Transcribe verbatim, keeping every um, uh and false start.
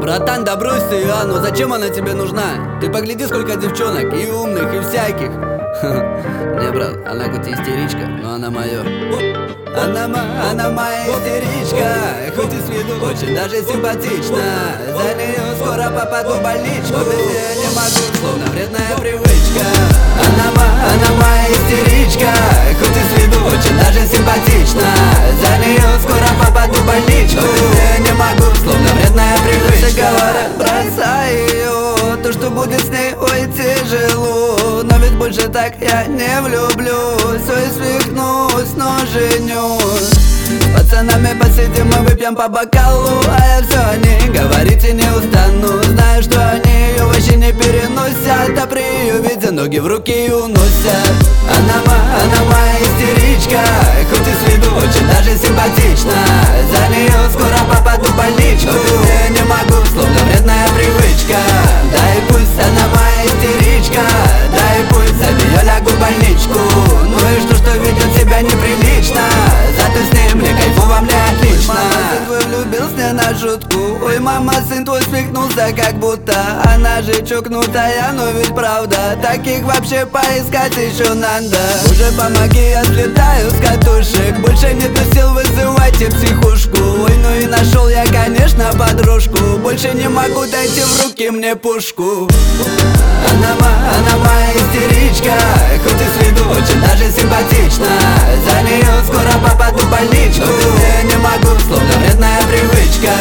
Братан, да брось ты, а, ну зачем она тебе нужна? Ты погляди, сколько девчонок, и умных, и всяких. Не, брат, она хоть и истеричка, но она моё. Она, она моя истеричка, хоть и с виду очень даже симпатична. За нее скоро попаду в больничку, ведь я не могу, словно вредная привычка. Она, она моя истеричка, хоть и с виду очень даже симпатична. За нее скоро попаду в больничку, ведь я не могу, словно вредная привычка. Говорят, бросай ее, то, что будет с ней, ой, тяжело. Но ведь больше так я не влюблюсь, ой, свихнусь, но женюсь. С пацанами посидим и выпьем по бокалу, а я все о ней говорить и не устану. Знаю, что они ее вообще не переносят, а при ее виде ноги в руки и уносят. Она, она моя истеричка, хоть и с виду очень даже симпатична. За нее скоро попаду в больничку, я не могу, словно вредная привычка. Да и пусть она моя истеричка, да и пусть за нее лягу в больничку. Ну и что, что ведет себя неприлично, зато с ней мне кайфово, мне отлично. Мама, сын твой влюбился не на шутку. Ой, мама, сын твой свихнулся, как будто она же чокнутая, но ведь правда. Таких вообще поискать еще надо. Уже помоги, я слетаю с катушек. Больше нету сил, вызывайте психушку. Ой, ну и нашел я, конечно, подружку. Больше не могу, дайте в руки мне пушку. Она, она моя истеричка, хоть и с виду очень даже симпатична. За нее скоро попаду в больничку, я не могу, словно вредная привычка.